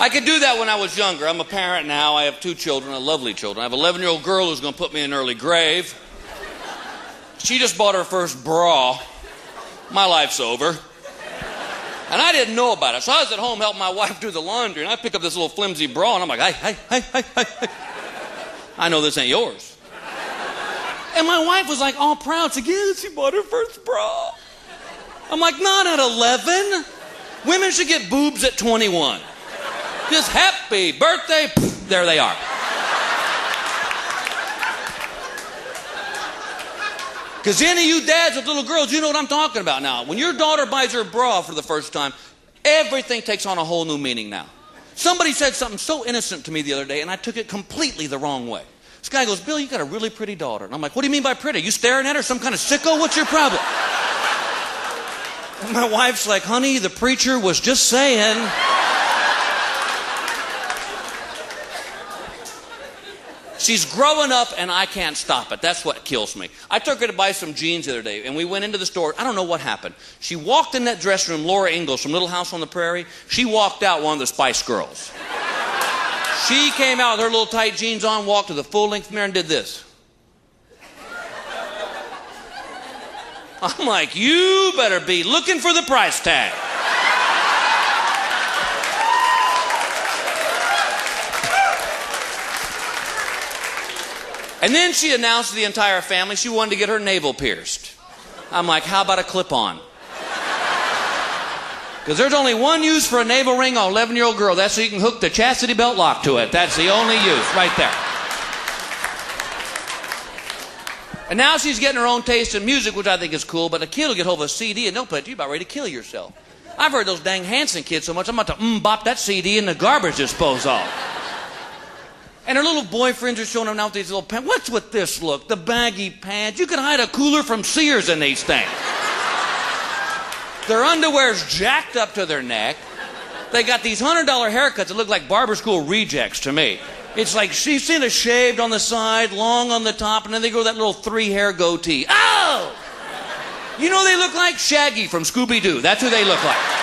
I could do that when I was younger. I'm a parent now. I have 2 children, lovely children. I have an 11-year-old girl who's going to put me in an early grave. She just bought her first bra. My life's over. And I didn't know about it. So I was at home helping my wife do the laundry, and I pick up this little flimsy bra, and I'm like, hey. I know this ain't yours. And my wife was like all proud. She's like, yeah, she bought her first bra. I'm like, not at 11. Women should get boobs at 21. Just happy birthday. Pff, there they are. Because any of you dads with little girls, you know what I'm talking about now. When your daughter buys her bra for the first time, everything takes on a whole new meaning now. Somebody said something so innocent to me the other day, and I took it completely the wrong way. This guy goes, Bill, you got a really pretty daughter. And I'm like, what do you mean by pretty? You staring at her? Some kind of sicko? What's your problem? And my wife's like, honey, the preacher was just saying. She's growing up, and I can't stop it. That's what kills me. I took her to buy some jeans the other day, and we went into the store. I don't know what happened. She walked in that dressing room, Laura Ingalls from Little House on the Prairie. She walked out one of the Spice Girls. She came out with her little tight jeans on, walked to the full-length mirror and did this. I'm like, you better be looking for the price tag. And then she announced to the entire family she wanted to get her navel pierced. I'm like, how about a clip-on? Because there's only one use for a navel ring on an 11-year-old girl. That's so you can hook the chastity belt lock to it. That's the only use right there. And now she's getting her own taste in music, which I think is cool, but a kid will get hold of a CD and they'll play it to you about ready to kill yourself. I've heard those dang Hanson kids so much, I'm about to bop that CD in the garbage disposal. And her little boyfriends are showing them now with these little pants. What's with this look? The baggy pants. You could hide a cooler from Sears in these things. Their underwear's jacked up to their neck. They got these $100 haircuts that look like barber school rejects to me. It's like she's seen a shaved on the side, long on the top, and then they grow that little 3-hair goatee. Oh! You know what they look like? Shaggy from Scooby-Doo. That's who they look like.